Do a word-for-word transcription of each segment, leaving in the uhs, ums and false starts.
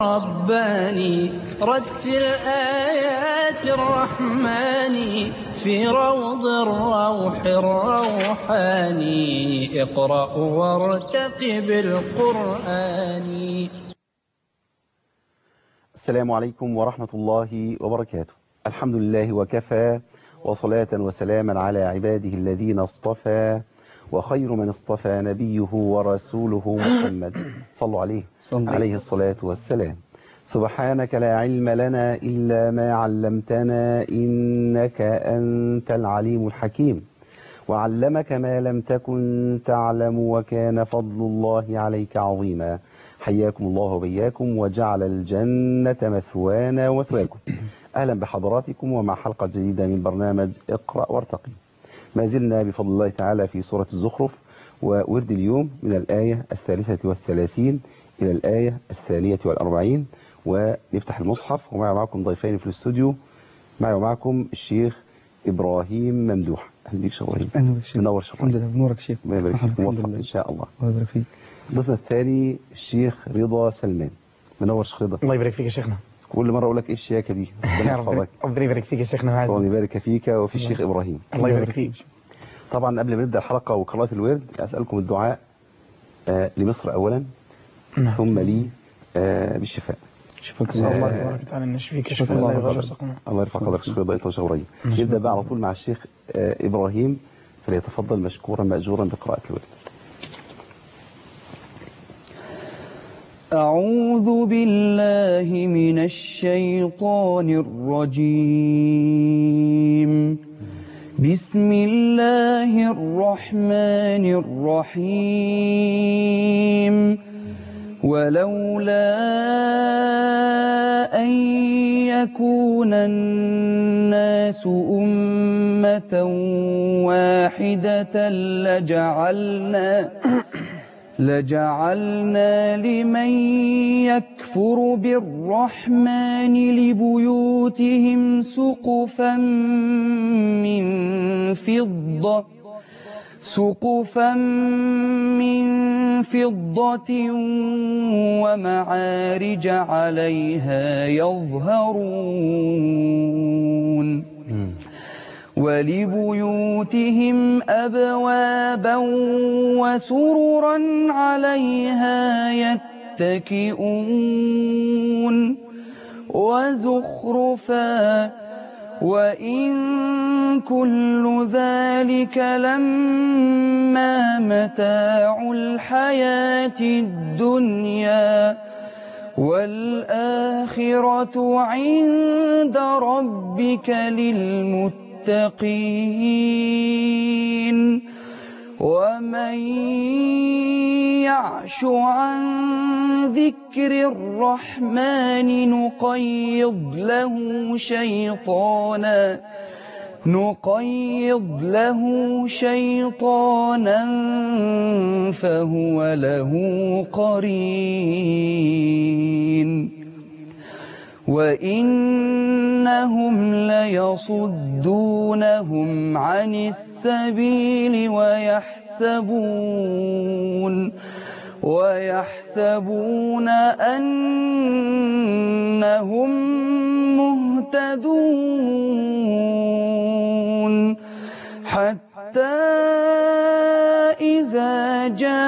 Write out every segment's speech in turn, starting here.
رباني رتل آيات الرحمن في روض الروح الروحاني اقرأ وارتقب القرآن. السلام عليكم ورحمة الله وبركاته. الحمد لله وكفى، وصلاة وسلاما على عباده الذين اصطفى، وخير من اصطفى نبيه ورسوله محمد صلوا عليه عليه الصلاة والسلام. سبحانك لا علم لنا إلا ما علمتنا إنك أنت العليم الحكيم، وعلمك ما لم تكن تعلم وكان فضل الله عليك عظيما. حياكم الله وبياكم وجعل الجنة مثوانا ومثواكم. أهلا بحضراتكم ومع حلقة جديدة من برنامج اقرأ وارتقي. ما زلنا بفضل الله تعالى في سورة الزخرف، وورد اليوم من الآية الثالثة والثلاثين إلى الآية الثانية والأربعين. ونفتح المصحف ومعي معكم ضيفين في الاستوديو، معي ومعكم الشيخ إبراهيم ممدوح. أهلا بك شيخ إبراهيم. أهلا بك شيخ. منور شيخ. الحمد لله بنورك شيخ. الله يبارك فيك، موفق إن شاء الله. الله يبارك فيك. ضيفنا الثاني الشيخ رضا سلمان. منور شيخ رضا. الله يبارك فيك يا شيخنا. كل مرة أقول لك إيه الشياكة دي. ربنا يحفظك. ربنا يبارك فيك يا شيخنا. الله يبارك فيك وفي الشيخ إبراهيم. الله يبارك فيك. طبعا قبل ما نبدأ الحلقة وقراءة الورد أسألكم الدعاء آه لمصر أولا، نعم. ثم لي آه بالشفاء. شفاك أسأل الله. الله تبارك وتعالى أن يشفيك شفاك شفاء الله لا يغادر وبارك. سقما. الله يرفع قدرك شيخ رضا أنت وشيخ إبراهيم. نبدأ بقى على طول مع الشيخ آه إبراهيم، فليتفضل مشكورا مأجورا بقراءة الورد. أعوذ بالله من الشيطان الرجيم. بسم الله الرحمن الرحيم. ولولا أن يكون الناس أمة واحدة لجعلنا لجعلنا لمن يكفر بالرحمن لبيوتهم سقفا من فضة سقفا من فضة ومعارج عليها يظهرون ولبيوتهم أبوابا وسررا عليها يتكئون وزخرفا وإن كل ذلك لما متاع الحياة الدنيا والآخرة عند ربك للمتقين. ومن يعش عن ذكر الرحمن نقيض له شيطانا نقيض له شيطانا فهو له قرين. وإنهم ليصدونهم عن السبيل ويحسبون ويحسبون أنهم مهتدون حتى إذا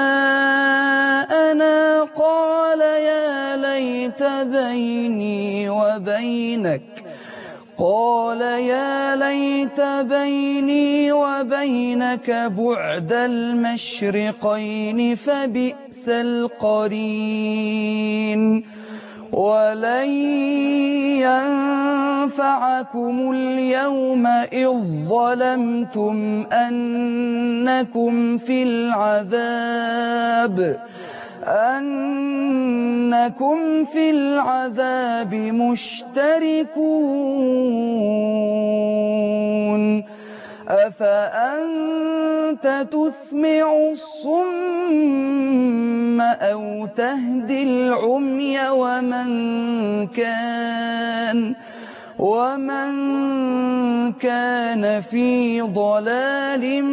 جاءنا قال يا ليت بيني وبينك قال يا ليت بيني وبينك بعد المشرقين فبئس القرين. ولن ينفعكم اليوم إذ ظلمتم أنكم في العذاب أنكم في العذاب مشتركون. أفأنت تسمع الصم أو تهدي العمي ومن كان ومن كان في ضلال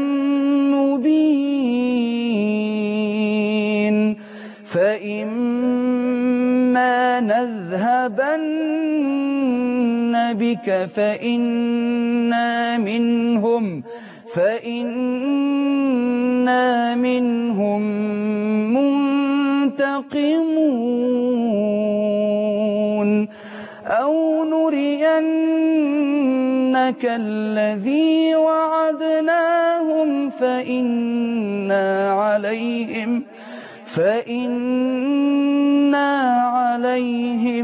مبين. فإما لنذهبن بك فإنا منهم فإنا منهم منتقمون أو نرينك الذي وعدناهم فإنا عليهم فإنا عليهم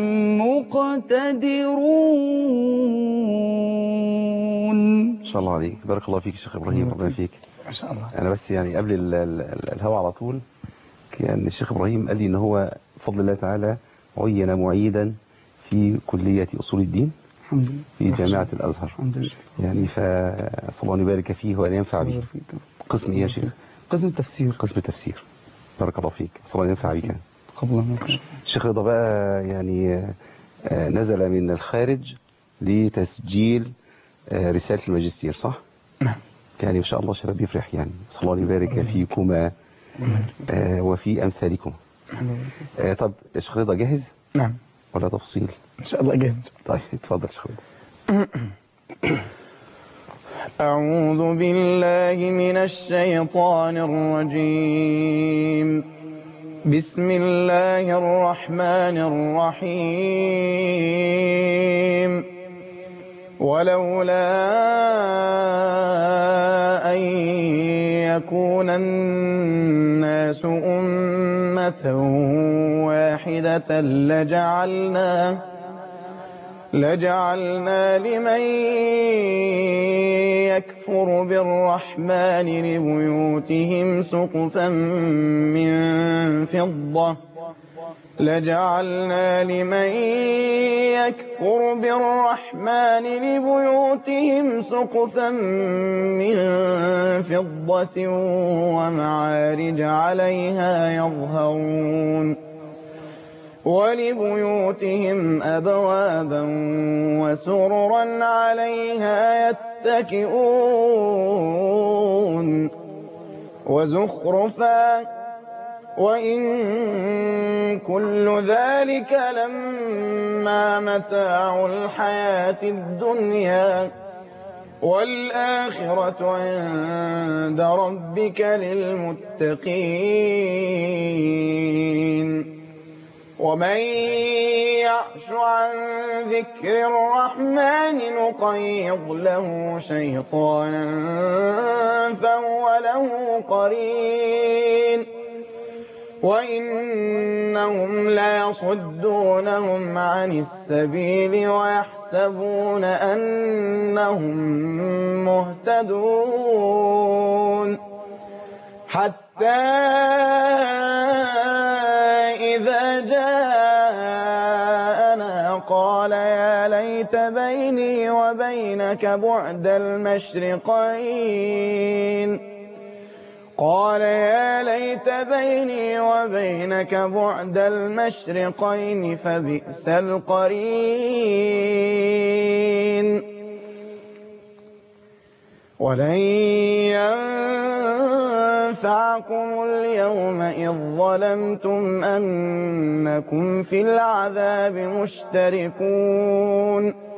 مقتدرون. ما شاء الله عليك، بارك الله فيك يا شيخ إبراهيم، ربنا فيك. ما شاء الله. أنا بس يعني قبل ال- ال- الهوا على طول كان الشيخ إبراهيم قال لي إن هو بفضل الله تعالى عين معيدا في كلية أصول الدين الحمد لله. في جامعة الأزهر، الحمد لله. يعني فأسأل الله أن يبارك فيه وأن ينفع به. الله فيك. قسم إيه يا شيخ؟ قسم التفسير. قسم التفسير. بارك الله فيك، أسأل الله أن ينفع بك. قبل منك. الشيخ رضا بقى يعني آه، نزل من الخارج لتسجيل آه، رسالة الماجستير، صح؟ نعم. يعني ما شاء الله شباب يفرح، يعني صلى الله أن يبارك فيكما آه، وفي أمثالكم. آه، طب الشيخ رضا جاهز نعم ولا تفصيل؟ إن شاء الله جاهز. طيب اتفضل شيخ رضا. أعوذ بالله من الشيطان الرجيم. بسم الله الرحمن الرحيم. ولولا أن يكون الناس أمة واحدة لجعلنا لجعلنا لمن يكفر بالرحمن لبيوتهم سقفا من فضة لجعلنا لمن يكفر بالرحمن لبيوتهم سقفا من فضة ومعارج عليها يظهرون ولبيوتهم أبوابا وسررا عليها يتكئون وزخرفا وإن كل ذلك لما متاع الحياة الدنيا والآخرة عند ربك للمتقين. ومن يعش عن ذكر الرحمن نقيض له شيطانا فهو له قرين وإنهم ليصدونهم عن السبيل ويحسبون أنهم مهتدون حتى إذا جاءنا قال يا ليت بيني وبينك بعد المشرقين قال يا ليت بيني وبينك بعد المشرقين فبئس القرين. ولن ينفعكم اليوم إذ ظلمتم أنكم في العذاب مشتركون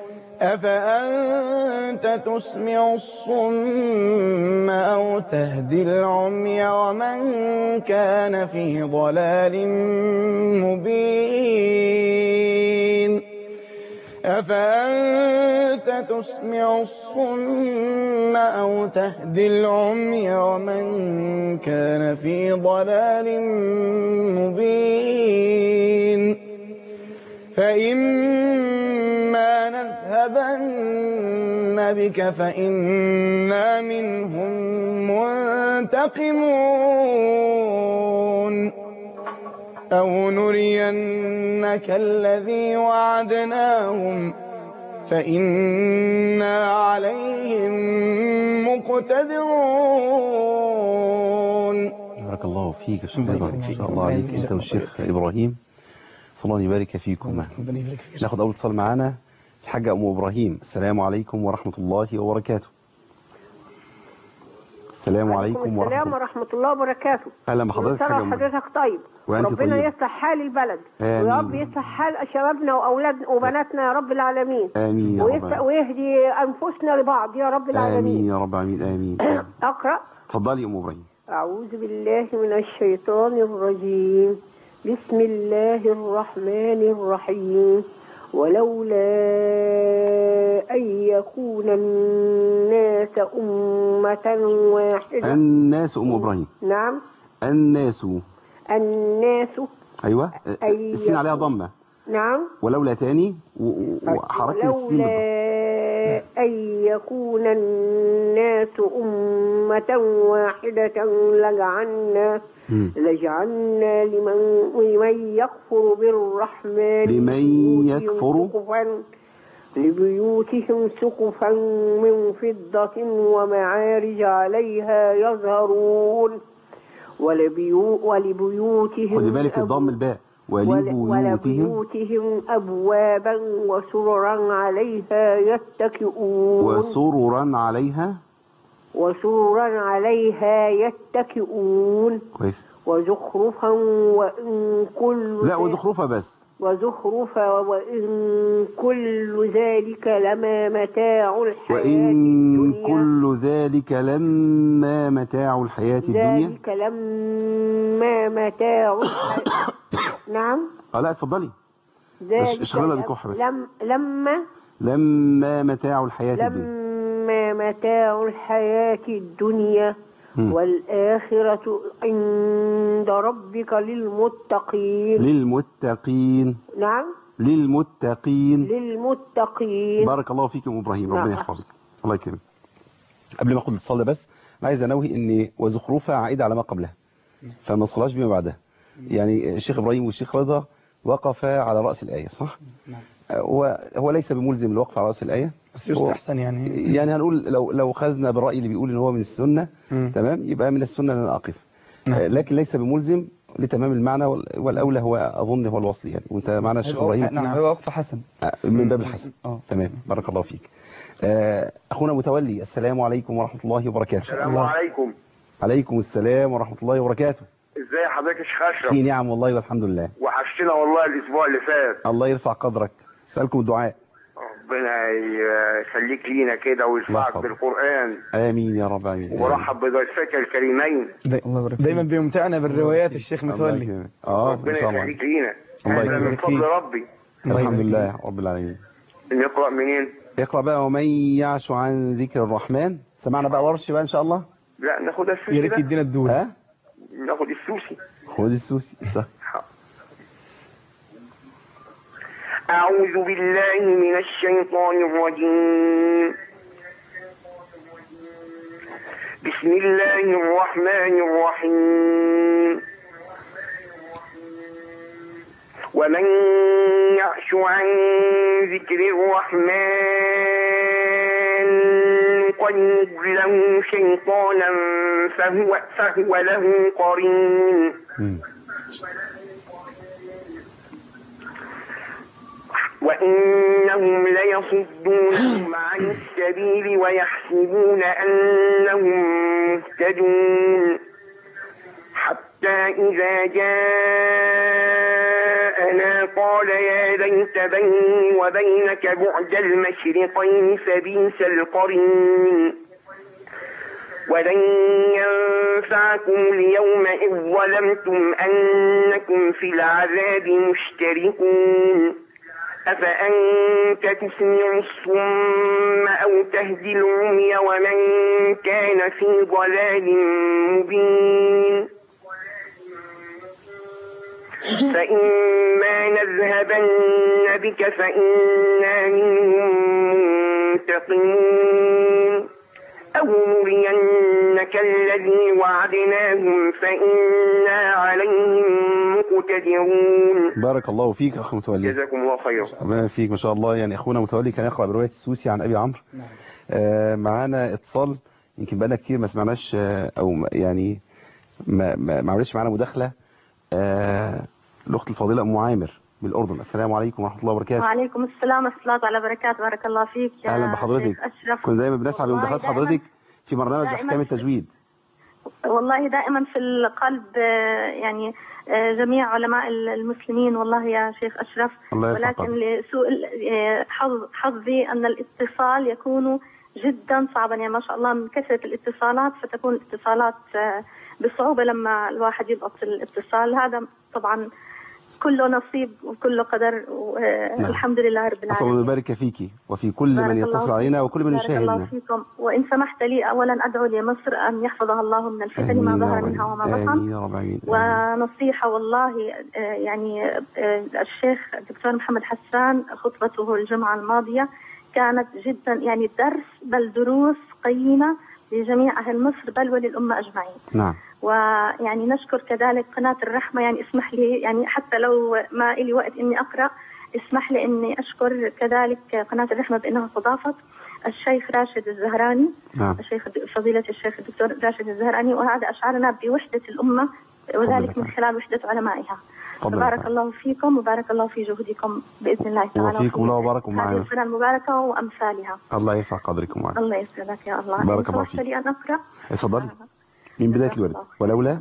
أفأنت تسمع الصم أو تهدي العمي ومن كان في ضلال مبين أفأنت تسمع الصم أو تهدي العمي ومن كان في ضلال مبين فإما نذهبن بك فإنا منهم منتقمون أو نرينك الذي وعدناهم فإنا عليهم مقتدرون. بارك الله فيك يا شيخ رضا، ما شاء الله عليك انت والشيخ ابراهيم، صلى الله يبارك فيكما. ناخد اول اتصال معانا الحاجه ام ابراهيم. السلام عليكم ورحمه الله وبركاته. السلام عليكم ورحمة السلام الله. ورحمة الله وبركاته. أهلا بحضرتك حاجة حاجة أم. حضرتك طيب، وأنت ربنا طيبة. يصلح حال البلد، آمين. ويا رب يصلح حال شبابنا وأولادنا وبناتنا يا رب العالمين. آمين يا رب ويصلح العالمين. ويهدي أنفسنا لبعض يا رب العالمين. آمين يا رب العالمين. آمين. أقرأ. اتفضلي يا أم إبراهيم. أعوذ بالله من الشيطان الرجيم. بسم الله الرحمن الرحيم. ولولا أن يكون الناس أمة واحدة. الناس أم إبراهيم. نعم. الناس. الناس. أيوة. أي السين عليها ضمة. نعم. ولولا تاني وحركة السين بالضم. ولولا أن يكون الناس أمة واحدة لجعلنا لجعلنا لمن لمن يكفر بالرحمن لمن يكفر سقفا لبيوتهم سقفا من فضة ومعارج عليها يظهرون ولبيو ولبيوتهم خدي بالك الضم الباء ولبيوتهم ولبيوتهم أبوابا وسررا عليها يتكئون وسررا عليها وسررا عليها يتكئون كويس. وزخرفا وإن كل لا وزخرفة بس وزخرفا وإن كل ذلك لما متاع الحياة وإن الدنيا كل ذلك لما متاع الحياة الدنيا ذلك لما متاع الحياة نعم. اه لا اتفضلي. اشغلها بكحة بس. لم لما لما متاع الحياة الدنيا لما متاع الحياة الدنيا م. والآخرة عند ربك للمتقين. للمتقين. نعم. للمتقين. للمتقين. بارك الله فيك يا ام ابراهيم. ربنا يحفظك. الله يكرمك. قبل ما اخد الاتصال ده بس انا عايز انوه ان وزخرفه عائده على ما قبلها فما نصلهاش بما بعدها. يعني الشيخ ابراهيم والشيخ رضا وقفا على راس الايه صح؟ هو هو ليس بملزم الوقف على راس الايه بس يستحسن يعني يعني هنقول لو لو خذنا بالراي اللي بيقول ان هو من السنه م. تمام يبقى من السنه ان انا اقف. نعم. لكن ليس بملزم لتمام المعنى والاولى هو اظن هو الوصل يعني. وانت معنا الشيخ ابراهيم. نعم هو وقف حسن من باب الحسن. أوه. تمام بارك الله فيك. اخونا متولي السلام عليكم ورحمه الله وبركاته. السلام عليكم. عليكم السلام ورحمه الله وبركاته. ازاي حضرتك يا شيخ اشرف؟ في نعم والله والحمد لله. وحشتنا والله الاسبوع اللي فات. الله يرفع قدرك. اسالكم الدعاء. ربنا يخليك لينا كده ويرفعك بالقرآن. آمين يا رب العالمين. ورحب بضيفك الكريمين. الله يبارك فيك. دايما بيمتعنا بالروايات الشيخ متولي. اه ربنا يخليك لينا. الله يبارك فيك. من فضل ربي. الحمد لله رب العالمين. نقرأ منين؟ اقرأ بقى ومن يعش عن ذكر الرحمن. سمعنا بقى ورش بقى ان شاء الله. لا ناخد السوسي. يا ريت يدينا الدول. ها؟ ناخد السوسي. خد السوسي. أعوذ بالله من الشيطان الرجيم. بسم الله الرحمن الرحيم. ومن يعش عن ذكر الرحمن نقيض له شيطانا فهو, فهو له قرين. وإنهم ليصدونهم عن السبيل ويحسبون أنهم مهتدون حتى إذا جاءنا قال يا ليت بيني وبينك بعد المشرقين فبئس القرين ولن ينفعكم اليوم إذ ظلمتم أنكم في العذاب مشتركون أفأنت تسمع الصم أو تهدي العمي ومن كان في ضلال مبين فإما نذهبن بك فإنا منهم منتقمون أو نرينك الذي وعدناهم فإنا عليهم مقتدرون. بارك الله فيك أخ متولي. جزاكم الله خيرا. ربنا فيك ما شاء الله. يعني أخونا متولي كان يقرأ برواية السوسي عن أبي عمرو. آه معانا اتصال يمكن بقالنا كتير ما سمعناش آه أو يعني ما ما ما عملش معانا مداخلة. آه الأخت الفاضلة أم عامر بالأردن. السلام عليكم ورحمة الله وبركاته. وعليكم السلام ورحمة الله تعالى وبركاته. بارك الله فيك. أهلا بحضرتك. كنا دايما بنسعى بمداخلات حضرتك في برنامج أحكام التجويد. والله دائما في القلب يعني جميع علماء المسلمين والله يا شيخ أشرف، ولكن لسوء حظ حظي أن الاتصال يكون جدا صعبا، يعني ما شاء الله من كثرة الاتصالات فتكون الاتصالات بصعوبة لما الواحد يضبط الاتصال. هذا طبعا كله نصيب وكله قدر، والحمد لله رب العالمين. أسأل الله يبارك فيكي وفي كل من يتصل علينا وكل من يشاهدنا. بارك الله فيكم. وإن سمحت لي أولا أدعو لمصر أن يحفظها الله من الفتن ما ظهر منها وما بطن. آمين يا رب العالمين. ونصيحة والله يعني الشيخ الدكتور محمد حسان خطبته الجمعة الماضية كانت جدا يعني درس بل دروس قيمة لجميع أهل مصر بل وللأمة أجمعين. نعم. ويعني نشكر كذلك قناة الرحمة، يعني اسمح لي يعني حتى لو ما إلي وقت إني أقرأ اسمح لي إني أشكر كذلك قناة الرحمة بأنها استضافت الشيخ راشد الزهراني. نعم. الشيخ فضيلة الشيخ الدكتور راشد الزهراني، وهذا أشعرنا بوحدة الأمة وذلك من خلال وحدة علمائها. بارك الله فيكم وبارك الله في جهدكم بإذن الله تعالى. وفيكم الله وبارك معنا. هذه السنة المباركة وأمثالها. الله يرفع قدركم معنا. الله يسعدك يا الله. بارك الله فيك. لي أن أقرأ. اتفضلي. من بداية الورد. ولولا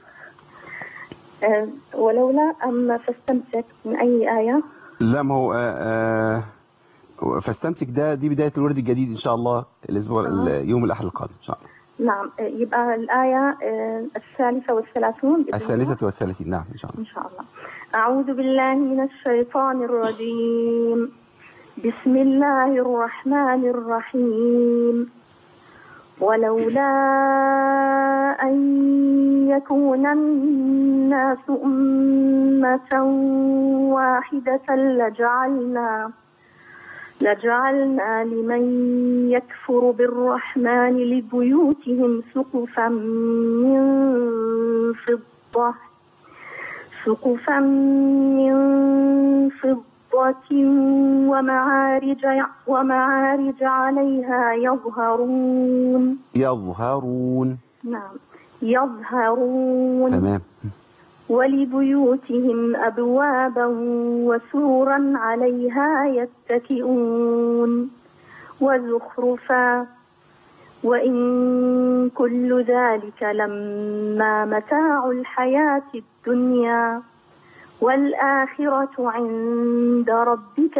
أه ولولا أم فاستمسك من أي آية؟ لا ما هو آه آه فاستمسك ده دي بداية الورد الجديد إن شاء الله الأسبوع آه. يوم الأحد القادم إن شاء الله. نعم يبقى الآية الثالثة والثلاثون. الثالثة والثلاثين نعم إن شاء الله. إن شاء الله. أعوذ بالله من الشيطان الرجيم. بسم الله الرحمن الرحيم. ولولا أن يكون الناس أمة واحدة لجعلنا لجعلنا لمن يكفر بالرحمن لبيوتهم سقفا من فضة سقفا من فضة ومعارج ومعارج عليها يظهرون يظهرون نعم يظهرون تمام. ولبيوتهم أبوابا وسورا عليها يتكئون وزخرفا وإن كل ذلك لما متاع الحياة الدنيا والآخرة عند ربك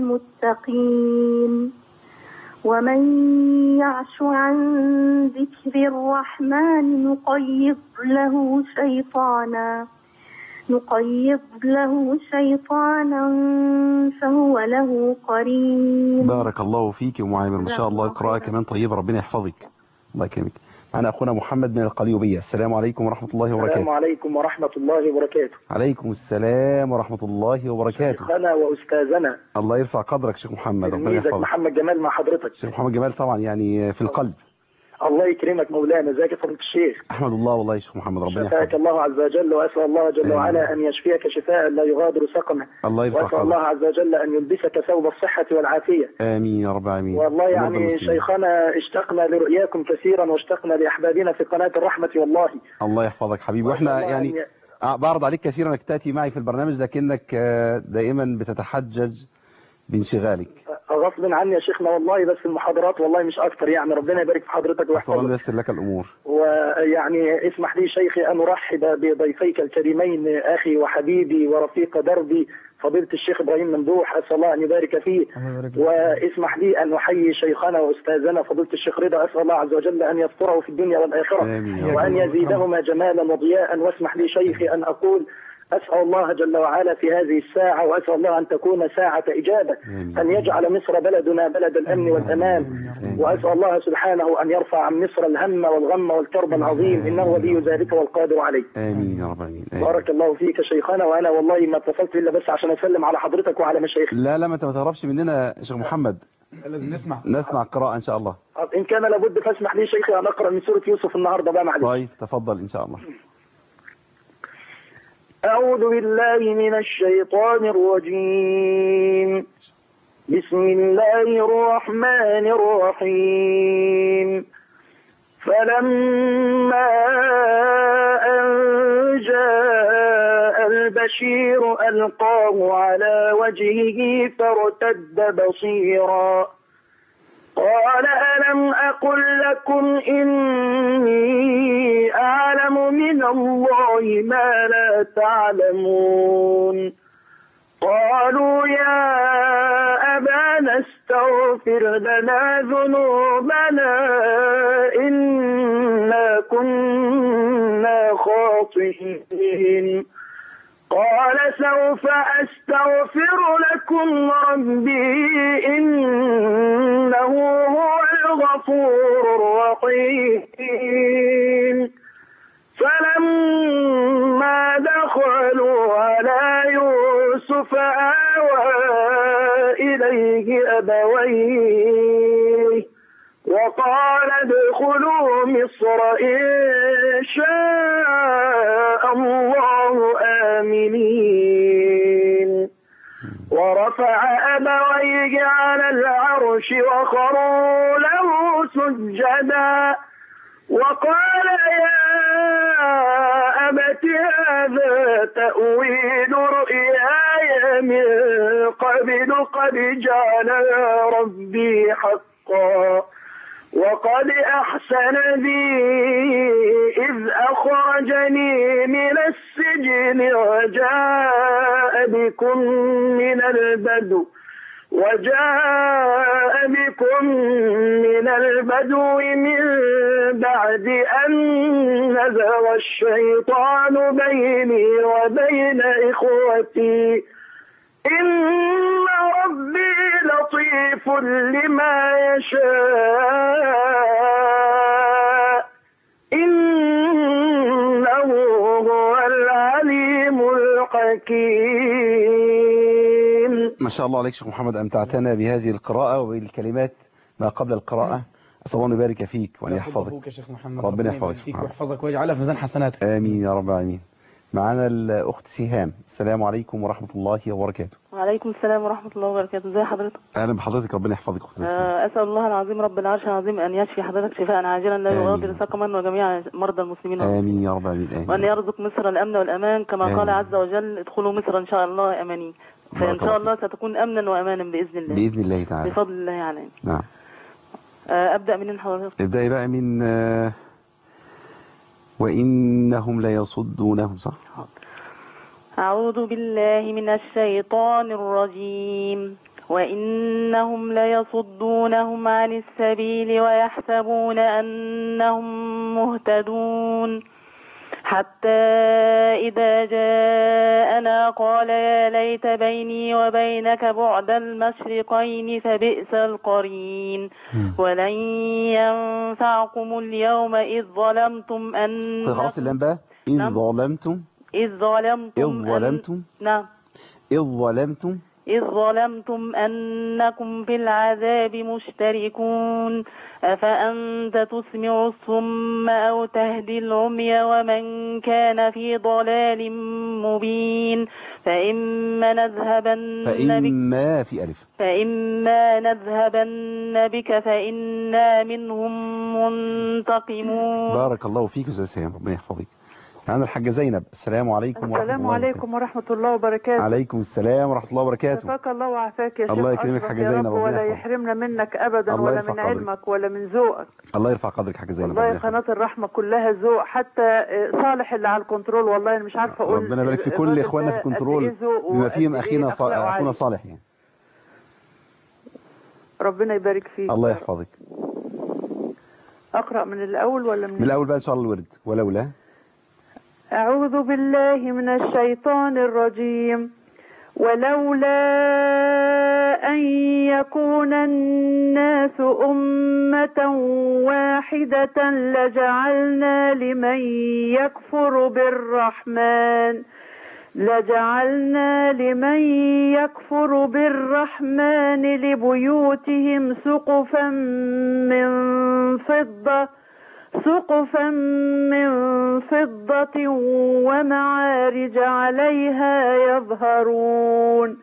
للمتقين. ومن يعش عن ذكر الرحمن نقيض له شيطانا نقيض له شيطانا فهو له قرين. بارك الله فيك يا أم عامر ما شاء الله قراءة كمان طيبة ربنا يحفظك الله يكرمك. معنا أخونا محمد من القليوبية. السلام عليكم ورحمة الله وبركاته. السلام عليكم ورحمة الله وبركاته. عليكم السلام ورحمة الله وبركاته. شيخنا وأستاذنا الله يرفع قدرك شيخ محمد ربنا يحفظك. محمد جمال مع حضرتك. شيخ محمد جمال طبعا يعني في القلب. الله يكرمك مولانا. ازيك يا فضيلة الشيخ؟ احمد الله والله يا شيخ محمد ربنا يحفظك. شفاك الله عز وجل واسال الله جل وعلا ان يشفيك شفاء لا يغادر سقما. الله يرفع واسال الله عز وجل ان يلبسك ثوب الصحة والعافية. امين يا رب العالمين. والله يعني شيخنا اشتقنا لرؤياكم كثيرا واشتقنا لاحبابنا في قناة الرحمة والله. الله يحفظك حبيبي. واحنا يعني بعرض عليك كثيرا انك تاتي معي في البرنامج لكنك دائما بتتحجج بانشغالك. غصب عني يا شيخنا والله بس المحاضرات والله مش اكتر يعني ربنا يبارك في حضرتك ويحفظك. الله ييسر لك الامور. ويعني اسمح لي شيخي ان ارحب بضيفيك الكريمين اخي وحبيبي ورفيق دربي فضيلة الشيخ ابراهيم ممدوح اسال الله ان يبارك فيه. واسمح لي ان احيي شيخنا واستاذنا فضيلة الشيخ رضا اسال الله عز وجل ان يستره في الدنيا والاخره وان يزيدهما جمالا وضياء. واسمح لي شيخي ان اقول أسأل الله جل وعلا في هذه الساعة وأسأل الله أن تكون ساعة إجابة أن يجعل مصر بلدنا بلد الأمن والأمان. وأسأل الله سبحانه أن يرفع عن مصر الهم والغم والكرب العظيم إنه ولي ذلك والقادر عليه. آمين يا رب العالمين. بارك الله فيك شيخنا. وأنا والله ما اتصلت إلا بس عشان أسلم على حضرتك وعلى مشايخك. لا لا ما أنت ما تهربش مننا يا شيخ محمد. لازم نسمع نسمع القراءة إن شاء الله. إن كان لابد فاسمح لي شيخي أن أقرأ من سورة يوسف النهاردة بقى معلش. طيب تفضل إن شاء الله. أعوذ بالله من الشيطان الرجيم. بسم الله الرحمن الرحيم. فلما أن جاء البشير ألقاه على وجهه فارتد بصيرا قال ألم أقل لكم إني أعلم من الله ما لا تعلمون قالوا يا أبانا استغفر لنا ذنوبنا إنا كنا خاطئين قال سوف أستغفر لكم ربي إنه هو الغفور الرحيم فلما دخلوا على يوسف آوى إليه أبويه وقال ادخلوا مصر إن شاء الله آمنين ورفع أبويه على العرش وخروا له سجدا وقال يا أبت هذا تأويل رؤياي من قبل قد جعلها ربي حقا وقد أحسن بي إذ أخرجني من السجن وجاء بكم من البدو وجاء بكم من البدو من بعد أن نزغ الشيطان بيني وبين إخوتي إن ربي لطيف لما يشاء إنه هو العليم الحكيم. ما شاء الله عليك شيخ محمد، أمتعتنا بهذه القراءة وبالكلمات ما قبل القراءة. أسأل الله أن يبارك فيك وأن يحفظك. ربنا يحفظك فيك ويحفظك ويجعلها في ميزان حسناتك. آمين يا رب العالمين. معنا الأخت سهام. السلام عليكم ورحمة الله وبركاته. وعليكم السلام ورحمة الله وبركاته. ازي حضرتك؟ أهلا بحضرتك، ربنا يحفظك. آه أسأل الله العظيم رب العرش العظيم أن يشفي حضرتك شفاء عاجلا لا يغادر سقما وجميع مرضى المسلمين. آمين يا رب العالمين. وأن يرزق مصر الأمن والأمان كما آمين. قال عز وجل ادخلوا مصر إن شاء الله أمانين، فإن شاء الله ستكون أمنا وأمانا بإذن الله. بإذن الله تعالى. بفضل الله علينا. نعم. آه أبدأ من حضرتك. ابدأي بقى من آه وإنهم ليصدونهم. صح؟ أعوذ بالله من الشيطان الرجيم. وإنهم ليصدونهم عن السبيل ويحسبون أنهم مهتدون حتى إذا جاءنا قال يا ليت بيني وبينك بعد المشرقين فبئس القرين ولن ينفعكم اليوم إذ ظلمتم أن خلاص اللام بقى إذ ظلمتم إذ ظلمتم إذ ظلمتم نعم إذ ظلمتم إذ ظلمتم أنكم في العذاب مشتركون أفأنت تسمع الصم أو تهدي العمي ومن كان في ضلال مبين فإما نذهبن فإما في ألف فإما نذهبن بك فإنا منهم منتقمون. بارك الله فيك أستاذ سهام، ربنا يحفظك. معنا الحاجة زينب. السلام عليكم ورحمة السلام الله وبركاته. عليكم ورحمة الله وبركاته. عليكم السلام ورحمة الله وبركاته. شفاك الله وعافاك يا شيخ. الله يكرمك حاجة زينب، ولا يحرمنا منك أبدا ولا من علمك ولا من ذوقك. الله يرفع قدرك حاجة زينب. والله قناة الرحمة كلها ذوق، حتى صالح اللي على الكنترول والله أنا مش عارفة أقول. ربنا يبارك في كل إخواننا في الكنترول بما فيهم أخينا أخونا صالح يعني. ربنا يبارك فيك. الله يحفظك. أقرأ من الأول ولا من من الأول بقى إن شاء الله الورد ولولا. أعوذ بالله من الشيطان الرجيم. ولولا أن يكون الناس أمة واحدة لجعلنا لمن يكفر بالرحمن لجعلنا لمن يكفر بالرحمن لبيوتهم سقفا من فضة سقفا من فضة ومعارج عليها يظهرون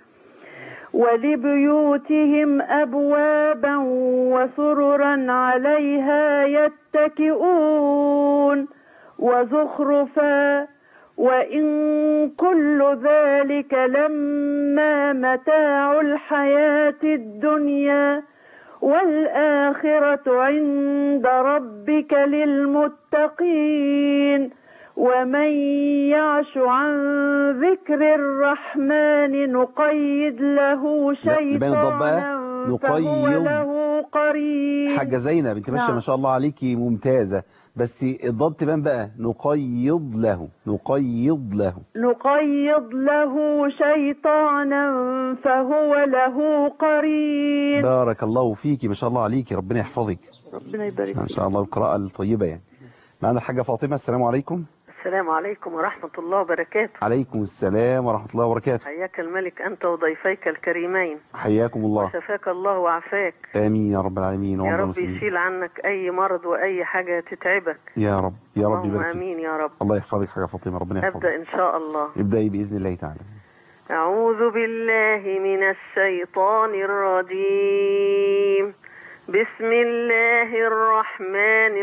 ولبيوتهم أبوابا وسررا عليها يتكئون وزخرفا وإن كل ذلك لما متاع الحياة الدنيا والآخرة عند ربك للمتقين ومن يعش عن ذكر الرحمن نقيد له شيطانا فهو له قرين. حاجة زينب انت ماشيه ما شاء الله عليكي ممتازة، بس الضاد تبان بقى نقيض له نقيض له نقيض له شيطانا فهو له قرين. بارك الله فيكي ما شاء الله عليكي، ربنا يحفظك. ربنا يبارك ما شاء الله القراءة الطيبة يعني. معنا الحاجة فاطمة. السلام عليكم. السلام عليكم ورحمة الله وبركاته. عليكم السلام ورحمة الله وبركاته. حياك الملك أنت وضيفيك الكريمين. حياكم الله. وشفاك الله وعافاك. آمين يا رب العالمين. يا رب يشيل عنك أي مرض وأي حاجة تتعبك يا رب يا رب يبارك فيك. آمين يا رب. الله يحفظك حاجة فاطمة، ربنا يحفظك. أبدأ إن شاء الله. ابدأي بإذن الله تعالى. أعوذ بالله من الشيطان الرجيم. بسم الله الرحمن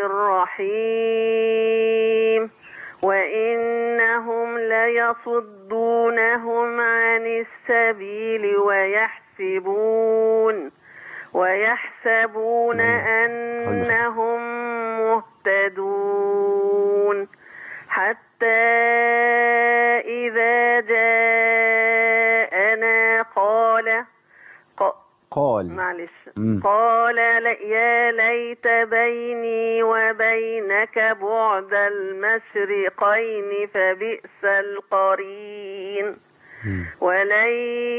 الرحيم. وإنهم ليصدونهم عن السبيل ويحسبون ويحسبون أنهم مهتدون حتى إذا جاءنا قال قال معلش قال يا ليت بيني وبينك بعد المشرقين فبئس القرين ولن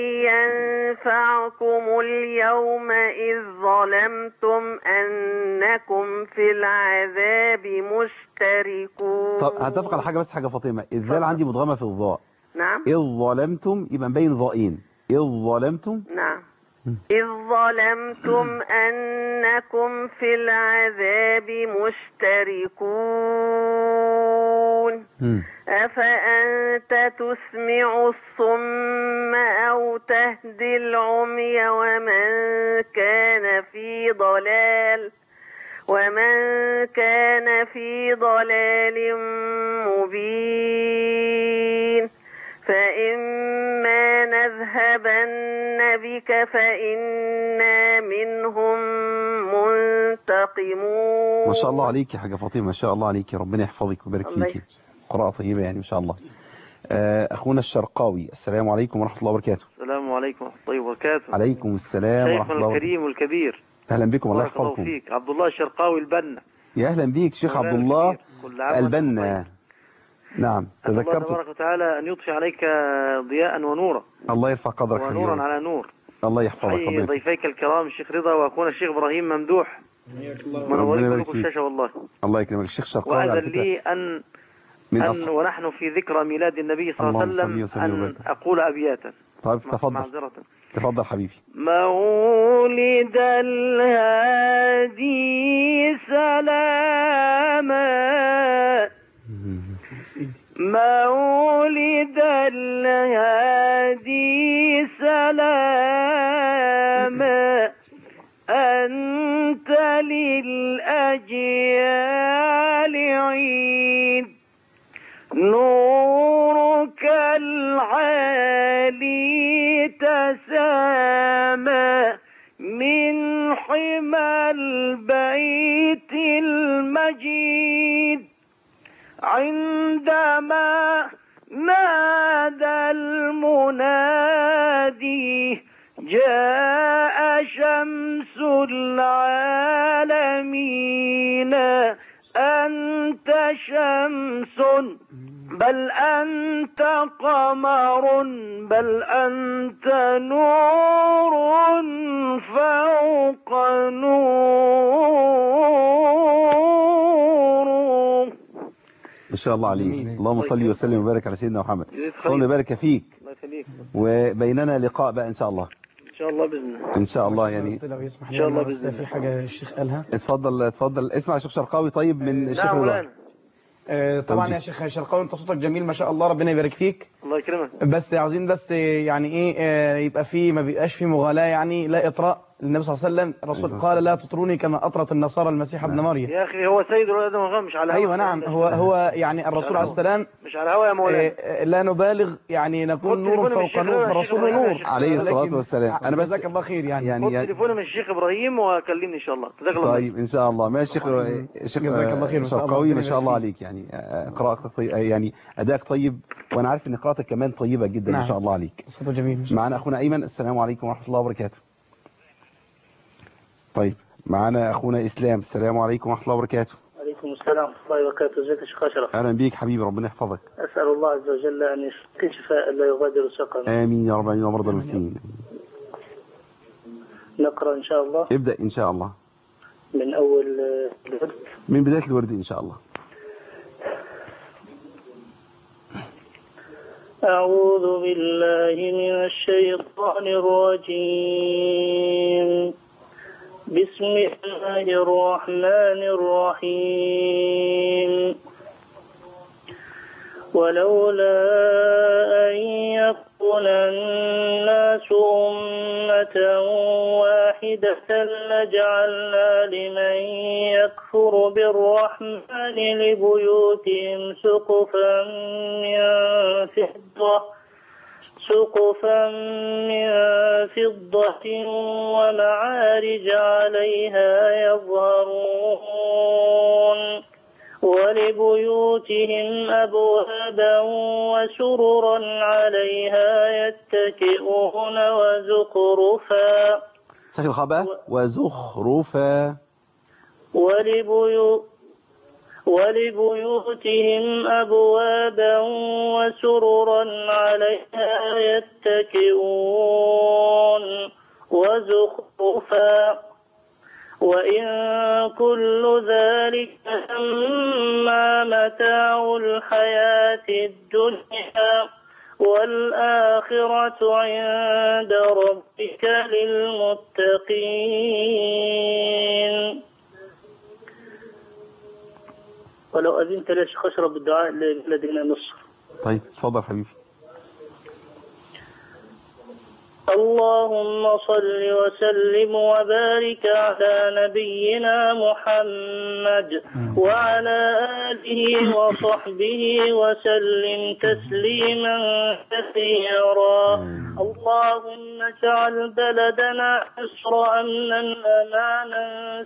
ينفعكم اليوم إذ ظلمتم أنكم في العذاب مشتركون. طب هتفق على حاجة بس حاجة فاطمة، الذال عندي مدغمة في الظاء. نعم. إذ ظلمتم يبقى مبين ظائين. إذ ظلمتم. نعم. إذ ظلمتم أنكم في العذاب مشتركون أفأنت تسمع الصم أو تهدي العمي ومن كان في ضلال ومن كان في ضلال مبين فإما نذهبن بك فإنا منهم منتقمون. ما شاء الله عليك يا حاجة فاطمة، ما شاء الله عليك، ربنا يحفظك ويبارك فيك. قراءة طيبة يعني ما شاء الله. أخونا الشرقاوي. السلام عليكم ورحمة الله وبركاته. السلام عليكم ورحمة الله وبركاته. عليكم السلام ورحمة الله وبركاته. الكريم والكبير. أهلا بكم، الله يحفظكم. الله فيك. عبد الله الشرقاوي البنا. يا أهلا بيك شيخ عبد الله البنا. نعم تذكرت. الله تبارك وتعالى أن يضفي عليك ضياء ونورا. الله يرفع قدرك ونورا حبيبي. على نور. الله يحفظك. أي ضيفيك الكرام الشيخ رضا وأخونا الشيخ إبراهيم ممدوح. منورين لكم الشاشة والله. الله يكرمك الشيخ شرقاوي. وأذن لي أن من أن أصح. ونحن في ذكرى ميلاد النبي صلى الله عليه وسلم أن أقول أبياتا. طيب تفضل. معذرة. تفضل حبيبي. مولد الهادي سلاما مولد الهادي سلاما أنت للأجيال عيد نورك العالي تسامى من حمى البيت المجيد عندما نادى المنادي جاء شمس العالمين أنت شمس بل أنت قمر بل أنت نور فوق نور. ما شاء الله عليك. اللهم صل وسلم وبارك على سيدنا محمد. صلى الله وبارك فيك. وبيننا لقاء بقى إن شاء الله. إن شاء الله بإذن الله. إن شاء الله يعني. لو يسمح لي الله بإذن الله. في حاجة الشيخ قالها. اتفضل اتفضل. اسمع يا شيخ شرقاوي. طيب من الشيخ رضا. آه طبعا يا شيخ شرقاوي انت صوتك جميل ما شاء الله ربنا يبارك فيك. الله يكرمك. بس عايزين بس يعني ايه آه يبقى في ما بيبقاش في مغالاة يعني لا إطراء النبي صلى الله عليه وسلم الرسول قال لا تطروني كما أطرت النصارى المسيح ابن مريم. يا أخي هو سيد ولد آدم مش على هوا. أيوة نعم، هو هو يعني الرسول عليه السلام مش على هوا يا مولانا. لا نبالغ يعني نكون نور فوق نور، فالرسول نور عليه الصلاة والسلام. أنا بس جزاك الله خير يعني يعني خد تليفوني من الشيخ إبراهيم وكلمني إن شاء الله. جزاك الله طيب إن شاء الله. ماشي شيخ شيخ جزاك الله خير. شرقاوي ما شاء الله عليك، يعني قراءتك طيب، يعني أدائك طيب، وأنا عارف إن قراءتك كمان طيبة جدا. نعم. ما شاء الله عليك. صوته جميل. معنا أخونا أيمن. السلام عليكم ورحمة الله وبركاته. طيب معنا أخونا إسلام. السلام عليكم ورحمة الله وبركاته. وعليكم السلام ورحمة الله وبركاته. ازيك يا شيخ أشرف؟ أهلا بيك حبيبي، ربنا يحفظك. أسأل الله عز وجل أن يشفيك شفاء لا يغادر سقما. آمين يا رب العالمين ومرضى المسلمين. نقرأ إن شاء الله. ابدأ إن شاء الله من أول الورد، من بداية الورد إن شاء الله. أعوذ بالله من الشيطان الرجيم. بسم الله الرحمن الرحيم. ولولا أن يكون الناس أمة واحدة لجعلنا لمن يكفر بالرحمن لبيوتهم سقفا من فضة سقفا من فضة ومعارج عليها يظهرون ولبيوتهم أبوابا وسررا عليها يتكئون وزخرفا ساكن الخاء وزخرفا ولبيو ولبيوتهم أبوابا وسررا عليها يتكئون وزخرفا وإن كل ذلك لما متاع الحياة الدنيا والآخرة عند ربك للمتقين. ولو أذنت لي شيخ أشرف بالدعاء لدينا نصر. طيب تفضل حبيبي. اللهم صل وسلم وبارك على نبينا محمد وعلى آله وصحبه وسلم تسليما كثيرا. اللهم اجعل بلدنا مصر أمنا أمانا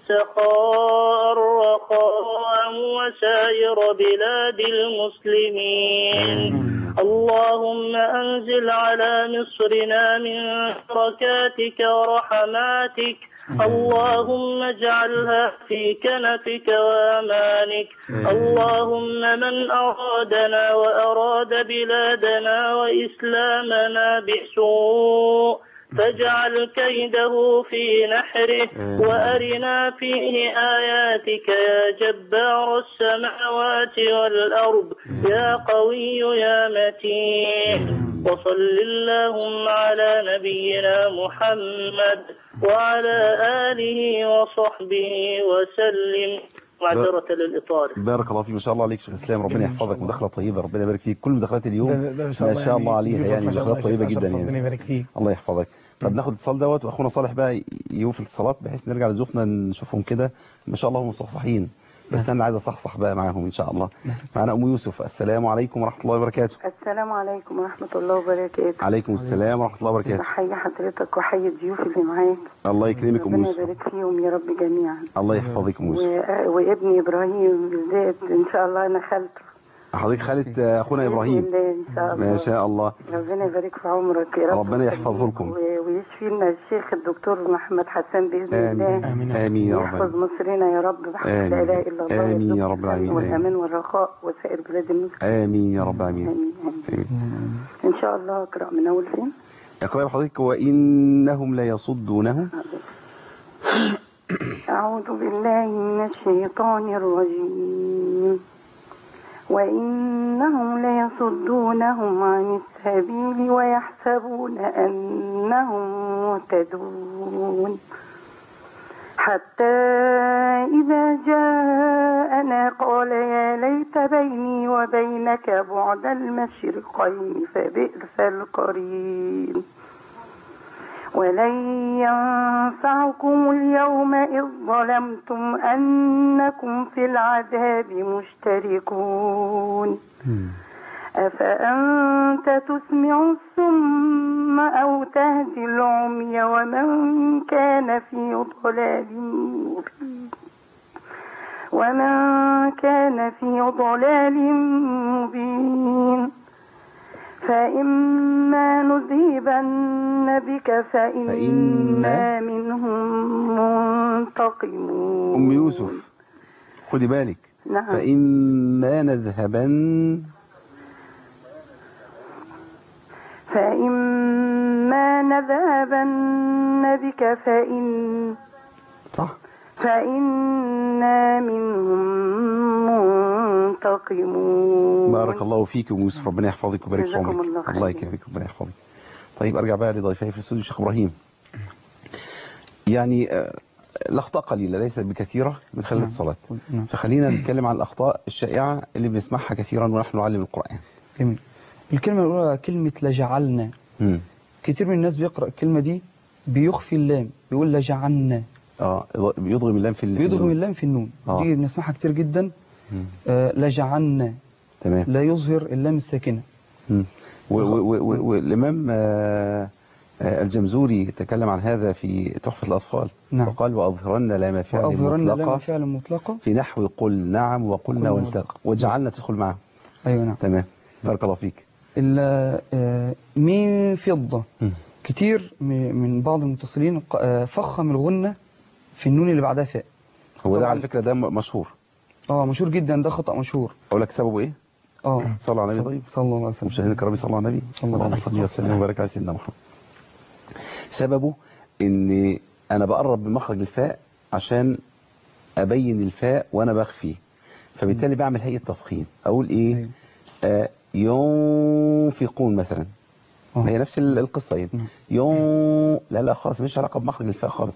سخاء رخاء وسائر بلاد المسلمين. اللهم أنزل على مصرنا من بركاتك ورحماتك. اللهم اجعلها في كنفك وأمانك. اللهم من أرادنا وأراد بلادنا وإسلامنا بسوء فاجعل كيده في نحره وأرنا فيه آياتك يا جبار السماوات والأرض يا قوي يا متين. وصل اللهم على نبينا محمد وعلى آله وصحبه وسلم. معذرة للإطالة. بارك الله فيك. ما شاء الله عليك شيخ اسلام، ربنا يحفظك. مداخله طيبه، ربنا يبارك فيك. كل مداخلات اليوم ما شاء الله عليها، يعني مداخلات طيبه جدا يعني. ربنا يبارك فيك. الله يحفظك. طب ناخد اتصال دوت واخونا صالح بقى يوفي الاتصالات بحيث نرجع لضيوفنا نشوفهم كده ما شاء الله هم مصحصحين، بس انا عايز اصحصح بقى معاهم ان شاء الله. معانا ام يوسف. السلام عليكم ورحمه الله وبركاته. السلام عليكم ورحمه الله وبركاته. عليكم السلام ورحمه الله وبركاته. تحية حضرتك وحيي الضيوف اللي معاك. الله يكرمك ام يوسف. ربنا يبارك فيهم يا رب جميعا. الله يحفظك ام يوسف. و... وابني ابراهيم بالذات ان شاء الله انا خالته. حضرتك خالة اخونا ابراهيم. ما شاء الله. ربنا يبارك في عمرك يا رب. ربنا يحفظه لكم ويشفي لنا الشيخ الدكتور محمد حسن باذن الله. امين امين يا رب. يحفظ مصرنا يا رب بحق لا اله الا الله. امين يا رب العالمين. والامان والرخاء وسائر بلاد المسلمين. امين يا رب العالمين. امين امين ان شاء الله. اقرا من اول فين؟ اقرا بحضرتك. وانهم لا يصدونهم. اعوذ بالله من الشيطان الرجيم. وإنهم ليصدونهم عن السبيل ويحسبون أنهم مهتدون حتى إذا جاءنا قال يا ليت بيني وبينك بعد المشرقين فبئس القرين. ولن ينفعكم اليوم إذ ظلمتم أنكم في العذاب مشتركون أفأنت تسمع الصم أو تهدي العمي ومن كان في ضلال مبين ومن كان في ضلال مبين فإما نذهبن بك فإنا منهم منتقمون. أم يوسف خدي بالك. نعم. فإما نذهبن فإما نذهبن بك فإن صح فإنا منهم منتقمون. بارك الله فيك يا يوسف، ربنا يحفظك ويبارك في عمرك. الله, الله يكرمك ربنا يحفظك. طيب ارجع بقى لضيفي في الاستوديو الشيخ ابراهيم. يعني الاخطاء قليله ليست بكثيره من خلال الصلاه، فخلينا نتكلم عن الاخطاء الشائعه اللي بنسمعها كثيرا ونحن نعلم القران. جميل. الكلمه الاولى كلمه لجعلنا. م. كتير من الناس بيقرا الكلمه دي بيخفي اللام، بيقول لجعلنا. اه بيضغم اللام في النون. بيضغم اللام في النون. آه. دي بنسمعها كتير جدا. آه لجعلنا. تمام. لا يظهر اللام الساكنه. والامام آه الجمزوري تكلم عن هذا في تحفة الأطفال. نعم. وقال وأظهرن لام فعل مطلقة فعل مطلقة في نحو قل نعم وقلنا والتقى وجعلنا تدخل معه. أيوة نعم. تمام. بارك الله فيك. من فضة م. كتير من بعض المتصلين فخم الغنة في النون اللي بعدها فاء. هو ده على فكرة ده مشهور. اه مشهور جدا، ده خطأ مشهور. أقول لك سببه إيه؟ اه صلى على النبي. طيب صلى الله عليه وسلم. مشاهدينا الكرام صلى على النبي. صلى الله عليه وسلم. وسلم وبارك على سيدنا محمد. سببه ان انا بقرب بمخرج الفاء عشان ابين الفاء وانا بخفي، فبالتالي بعمل هيئه تفخيم. اقول ايه؟ آه ينفقون مثلا. ما هي نفس القصه يعني. يون لا لا خالص مش علاقه بمخرج الفاء خالص.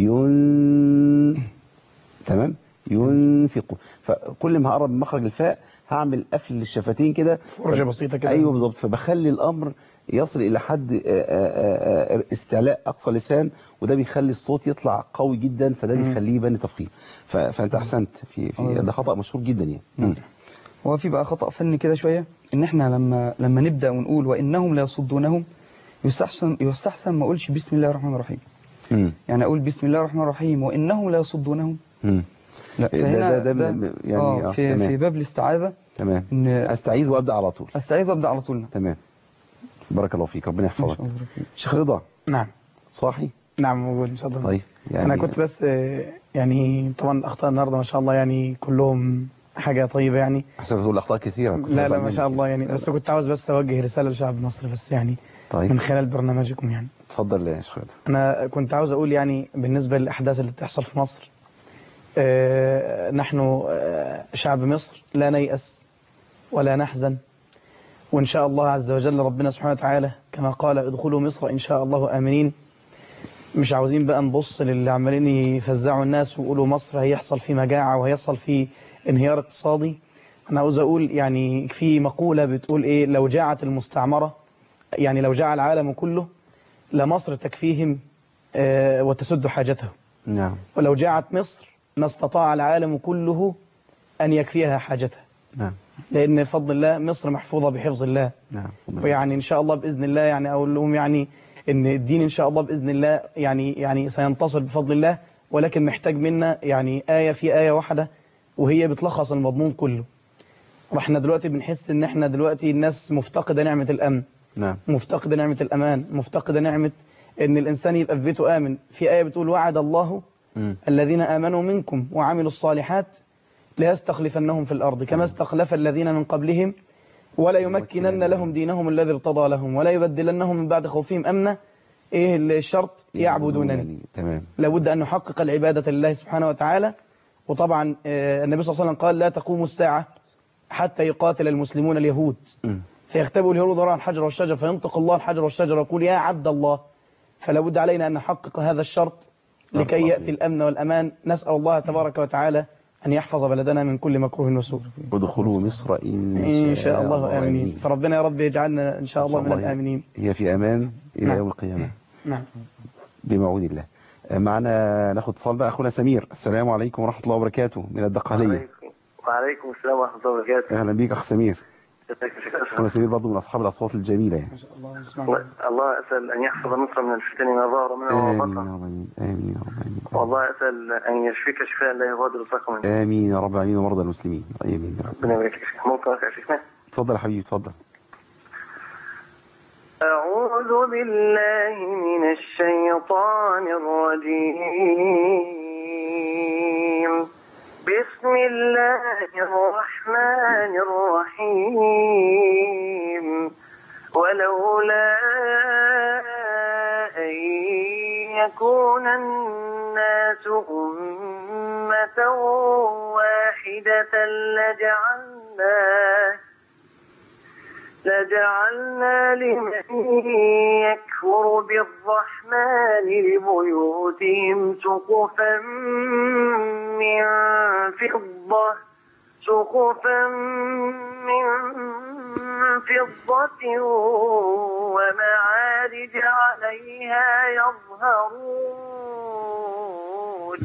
ين تمام؟ ينفقون. فكل ما هقرب من مخرج الفاء هعمل قفل للشفتين كده، فرجه بسيطه كده. ايوه بالظبط. فبخلي الامر يصل الى حد استعلاء اقصى لسان، وده بيخلي الصوت يطلع قوي جدا، فده بيخليه يبان تفخيم. فانت احسنت في, في ده خطا مشهور جدا يعني. هو في بقى خطا فني كده شويه، ان احنا لما لما نبدا ونقول وانهم لا يصدونهم، يستحسن يستحسن ما اقولش بسم الله الرحمن الرحيم. م. يعني اقول بسم الله الرحمن الرحيم وانهم لا يصدونهم. م. لا ده, ده, ده, ده يعني آه في آه في باب الاستعاذه. تمام. استعيذ وابدا على طول. استعيذ وابدا على طول. تمام. بارك الله فيك ربنا يحفظك. شيخ رضا. نعم. صاحي؟ نعم موجود ان شاء الله. طيب يعني انا كنت بس يعني طبعا اخطاء النهارده ما شاء الله يعني كلهم حاجه طيبه يعني. حسب تقول اخطاء كثيره. لا لا ما شاء الله يعني، بس كنت عاوز بس اوجه رساله لشعب مصر بس يعني. طيب. من خلال برنامجكم يعني. اتفضل يا شيخ رضا. انا كنت عاوز اقول يعني بالنسبه للاحداث اللي بتحصل في مصر، آه نحن آه شعب مصر لا نيأس ولا نحزن، وإن شاء الله عز وجل ربنا سبحانه وتعالى كما قال ادخلوا مصر إن شاء الله آمنين. مش عاوزين بقى نبص للي عمالين يفزعوا الناس ويقولوا مصر هيحصل في مجاعة وهيحصل في انهيار اقتصادي. أنا عاوز أقول يعني في مقولة بتقول إيه، لو جاعت المستعمرة، يعني لو جاع العالم كله لمصر تكفيهم آه وتسد حاجته. نعم. ولو جاعت مصر ما استطاع العالم كله أن يكفيها حاجتها. نعم. لأن بفضل الله مصر محفوظة بحفظ الله. نعم. ويعني إن شاء الله بإذن الله يعني أقول لهم يعني إن الدين إن شاء الله بإذن الله يعني يعني سينتصر بفضل الله، ولكن محتاج منا يعني آية في آية واحدة وهي بتلخص المضمون كله. واحنا دلوقتي بنحس إن احنا دلوقتي الناس مفتقدة نعمة الأمن. نعم. مفتقدة نعمة الأمان، مفتقدة نعمة إن الإنسان يبقى في بيته آمن. في آية بتقول وعد الله م. الذين آمنوا منكم وعملوا الصالحات ليستخلفنهم في الأرض كما استخلف الذين من قبلهم ولا يمكنن لهم دينهم الذي ارتضى لهم ولا يبدلنهم من بعد خوفهم أمنا. إيه الشرط؟ يعبدونني. تمام. لابد أن نحقق العبادة لله سبحانه وتعالى. وطبعا النبي صلى الله عليه وسلم قال لا تقوم الساعة حتى يقاتل المسلمون اليهود م. فيختبئ اليهود وراء الحجر والشجر فينطق الله الحجر والشجر ويقول يا عبد الله. فلا بد علينا أن نحقق هذا الشرط لكي يأتي الأمن والأمان. نسأل الله تبارك وتعالى أن يحفظ بلدنا من كل مكروه وسوء. ودخلوا مصر إن, إن شاء الله آمنين. فربنا يا رب يجعلنا إن شاء الله من الآمنين. هي في أمان إلى نعم. يوم القيامة. نعم بموعود الله. معنا ناخد اتصال بقى اخونا سمير. السلام عليكم ورحمه الله وبركاته من الدقهليه. وعليكم السلام ورحمه الله وبركاته. اهلا بيك اخ سمير. اخونا سمير برضه من اصحاب الاصوات الجميله يعني. ما شاء الله. الله اسال ان يحفظ مصر من الفتن ما ظهر منها وما بطن. امين يا رب. امين امين يا رب. امين. والله اسال ان يشفيك شفاء لا يغادر سقما. امين يا رب العالمين ومرضى المسلمين. امين يا رب. ربنا يبارك فيك. ممكن يا شيخنا؟ اتفضل يا حبيبي اتفضل. أعوذ بالله من الشيطان الرجيم. بسم الله الرحمن الرحيم. ولولا أن يكون الناس أمة واحدة لجعلنا لجعلنا لمن يكفر بالرحمن لبيوتهم سقفا من فضة سقفا من فضة ومعارج عليها يظهرون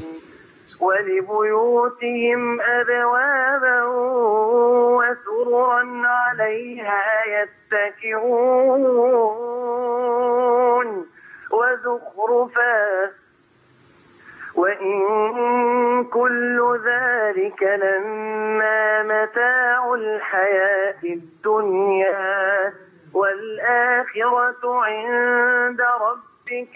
ولبيوتهم أبوابا وسررا عليها يتكئون وزخرفا وإن كل ذلك لما متاع الحياة الدنيا والآخرة عند ربك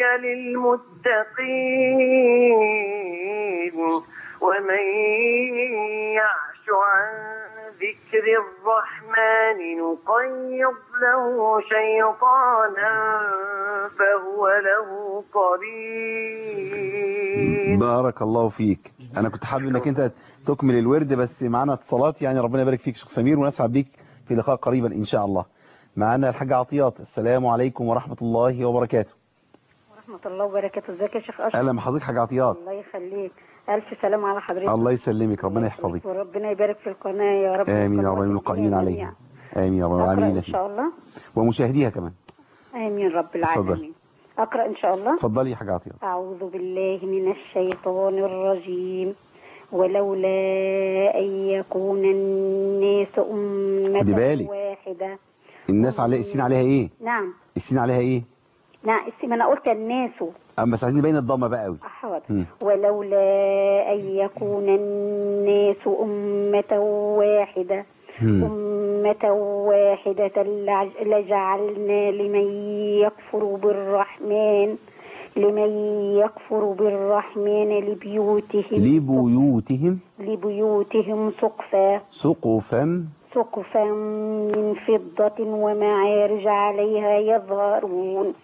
للمتقين ومن يعش عن ذكر الرحمن نقيض له شيطانا فهو له قرين. بارك الله فيك. انا كنت حابب انك انت تكمل الورد بس معانا اتصالات يعني. ربنا يبارك فيك شيخ سمير ونسعد بيك في لقاء قريبا ان شاء الله. معانا الحاج عطيات. السلام عليكم ورحمة الله وبركاته. ورحمة الله وبركاته. ازيك يا شيخ اشرف؟ اهلا بحضرتك حاج عطيات. الله يخليك. الف سلام على حضرتك. الله يسلمك ربنا يحفظك وربنا يبارك في القناه يا رب. امين يا رب القائمين عليها. امين يا رب العالمين ان شاء الله ومشاهديها كمان. امين رب العالمين. اتفضل. اقرا ان شاء الله. اتفضلي يا حاج عطيات. اعوذ بالله من الشيطان الرجيم. ولولا ان يكون الناس امه واحده. الناس على السين عليها ايه؟ نعم السين عليها ايه؟ نعم السين انا قلت الناس. اما بس عايزين نبين الضمه بقى قوي. حاضر. ولولا ان يكون الناس امه واحده مم. أمة واحدة لجعلنا لمن يكفر بالرحمن لمن يكفر بالرحمن لبيوتهم لبيوتهم لبيوتهم سقفا سقفا سقفا من فضة ومعارج عليها يظهرون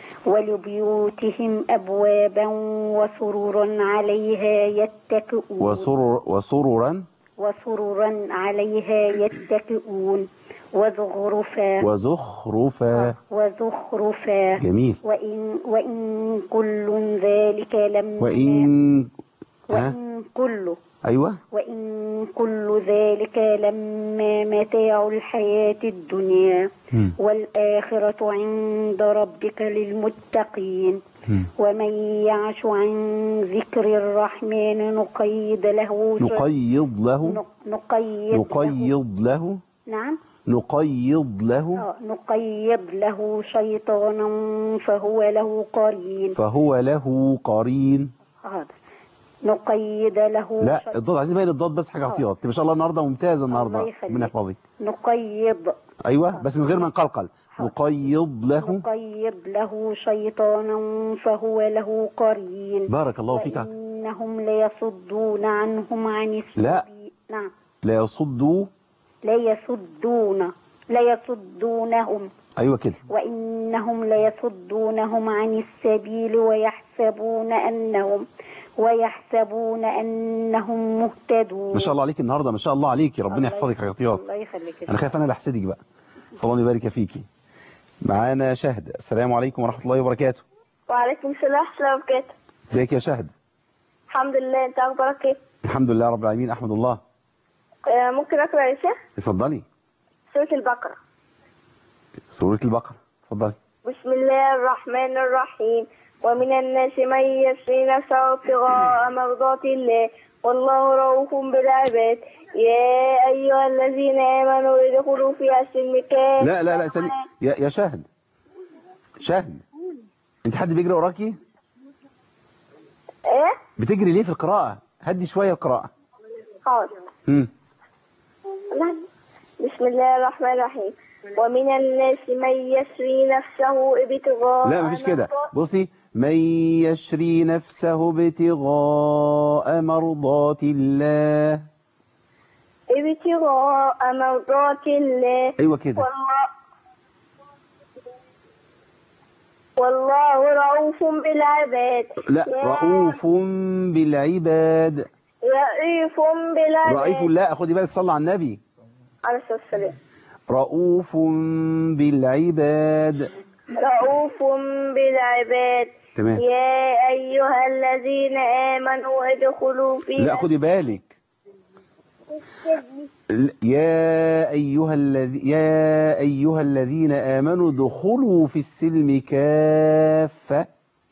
ولبيوتهم أبوابا وسررا عليها يتكئون وسرر وسررا وسررا عليها يتكئون وزخرفا وزخرفا وزخرفا جميل. وإن وإن كل ذلك لما وإن وإن كل أيوة وإن كل ذلك لما متاع الحياة الدنيا م. والآخرة عند ربك للمتقين م. ومن يعش عن ذكر الرحمن نقيض له نقيض له نقيض, نقيض له, له نعم نقيض له نقيض له شيطانا فهو له قرين فهو له قرين هذا نقيد له لا الضاد عايزين باين الضاد بس حاجه عطيات ما شاء الله النهارده ممتازه النهارده ربنا يحفظك. نقيض ايوه بس من غير ما نقلقل. نقيض له نقيض له شيطانا فهو له قرين. بارك الله فيك. انهم ليصدون عنهم عن السبيل. لا نعم لا يصدوا لا يصدون لا يصدونهم ايوه كده. وانهم ليصدونهم عن السبيل ويحسبون انهم ويحسبون أنهم مهتدون. ما شاء الله عليك النهاردة ما شاء الله عليك ربنا يحفظك يا عطيات. الله يخليك. أنا خايف أنا اللي أحسدك بقى. صلى الله يبارك فيكي. معانا شهد. السلام عليكم ورحمة الله وبركاته. وعليكم السلام ورحمة الله وبركاته. ازيك يا شهد؟ الحمد لله. أنت أخبارك إيه؟ الحمد لله رب العالمين أحمد الله. ممكن أقرأ يا شيخ؟ اتفضلي. سورة البقرة. سورة البقرة اتفضلي. بسم الله الرحمن الرحيم. ومن الناس من يشري نفسه ابتغاء مرضات الله والله رؤوف بالعباد. يا أيها الذين آمنوا ادخلوا في السلم كافة. لا لا لا سني. يا يا شاهد شاهد انت حد بيجري وراكي؟ ايه بتجري ليه في القراءة؟ هدي شوية القراءة. حاضر. امم بسم الله الرحمن الرحيم. ومن الناس من يشري نفسه ابتغاء. لا مفيش كده. بصي من يشري نفسه ابتغاء مرضات الله. ابتغاء مرضات الله. ايوه كده. والله والله رؤوف بالعباد. لا رؤوف بالعباد. رؤوف بالعباد. رؤوف لا خدي بالك صلى على النبي عليه الصلاة والسلام. رؤوف بالعباد. رؤوف بالعباد. تمام. يا أيها الذين آمنوا ادخلوا في. لا خدي بالك. يا أيها الذي يا أيها الذين آمنوا ادخلوا في السلم كافة.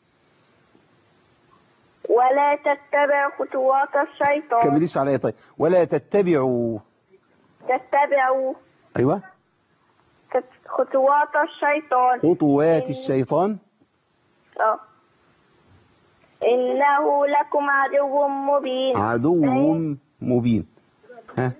ولا تتبعوا خطوات الشيطان. كمليش عليا طيب. ولا تتبعوا. تتبعوا. أيوة. خطوات الشيطان. خطوات إن... الشيطان. اه إنه لكم عدو مبين. عدو فإن... مبين. ها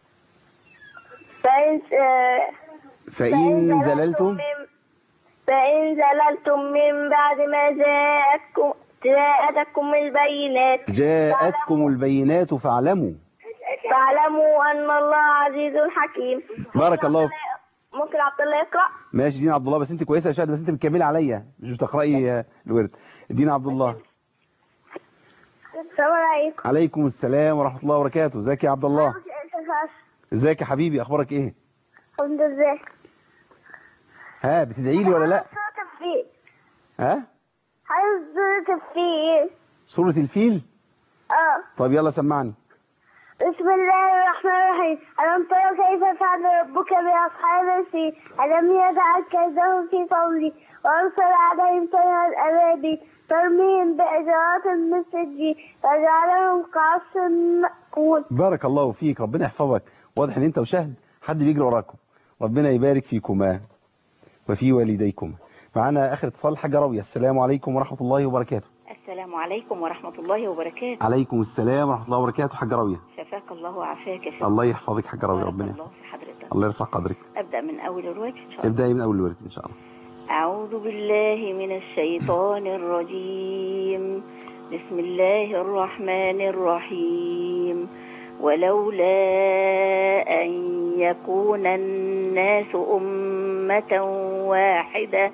فإن فإن زللتم من... فإن زللتم من بعد ما جاءتكم جاءتكم البينات جاءتكم البينات فاعلموا فاعلموا أن الله عزيز حكيم. بارك الله. ممكن عبد الله يقرأ؟ ماشي دين عبد الله. بس انت كويسه يا شاهد بس انت بتكملي عليا مش بتقراي الورد. دين عبد الله. السلام عليكم. عليكم السلام ورحمه الله وبركاته. ازيك يا عبد الله؟ ازيك يا حبيبي اخبارك ايه؟ الحمد لله. ها بتدعي لي ولا لا؟ ها عايز سورة الفيل. سورة الفيل؟ اه طب يلا سمعني. بسم الله الرحمن الرحيم. ألم ترى كيف فعل ربك بأصحاب الفيل ألم يجعل كيدهم في تضليل وأرسل عليهم طيرا أبابيل ترميهم بحجارة من سجيل فجعلهم كعصف مأكول. بارك الله فيك ربنا يحفظك. واضح ان انت وشهد حد بيجري وراكم. ربنا يبارك فيكما وفي والديكما. معانا اخر اتصال حاجه راويه. السلام عليكم ورحمه الله وبركاته. السلام عليكم ورحمة الله وبركاته. عليكم السلام ورحمة الله وبركاته. حاجة راوية. شفاك الله وعافاك يا شيخ. الله يحفظك حاجة راوية. ربنا الله في حضرتك. الله يرفع قدرك. أبدأ من أول الورد إن شاء الله. ابدأي من أول الورد إن شاء الله. أعوذ بالله من الشيطان الرجيم. بسم الله الرحمن الرحيم. ولولا أن يكون الناس أمة واحدة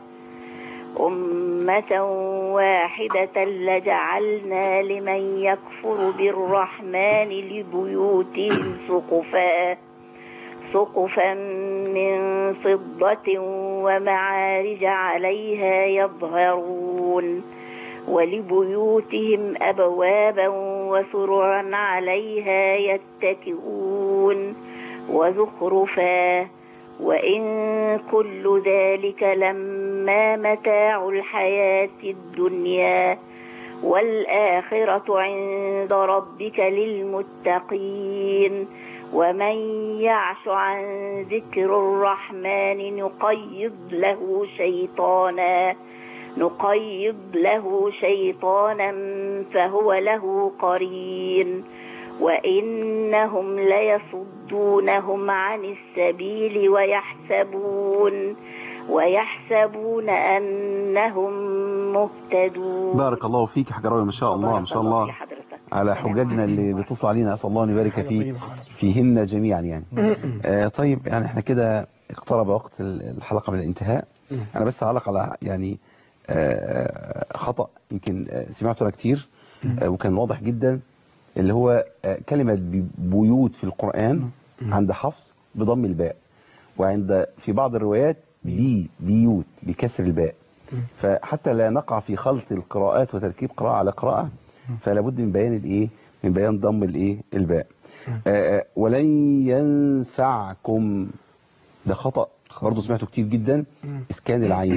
أمة واحدة لجعلنا لمن يكفر بالرحمن لبيوتهم سقفا سقفا من فضة ومعارج عليها يظهرون ولبيوتهم أبوابا وسرعا عليها يتكئون وزخرفا وإن كل ذلك لما متاع الحياة الدنيا والآخرة عند ربك للمتقين ومن يعش عن ذكر الرحمن نقيض له شيطانا نقيض له شيطانا فهو له قرين وإنهم ليصدونهم عن السبيل ويحسبون ويحسبون أنهم مهتدون. بارك الله فيك حاجة راوية. ما شاء الله ما شاء الله على حجاجنا اللي بيتصل علينا. أسأل الله أن يبارك في فيهن جميعا يعني. آه طيب يعني احنا كده اقترب وقت الحلقة من الانتهاء. أنا بس أعلق على يعني آه خطأ يمكن آه سمعته أنا كتير آه وكان واضح جدا اللي هو آه كلمة بيوت في القرآن عند حفص بضم الباء وعند في بعض الروايات بي بيوت بكسر الباء. فحتى لا نقع في خلط القراءات وتركيب قراءة على قراءة فلا بد من بيان الايه من بيان ضم الايه الباء. آه ولن ينفعكم ده خطأ برضه سمعته كتير جدا. اسكان العين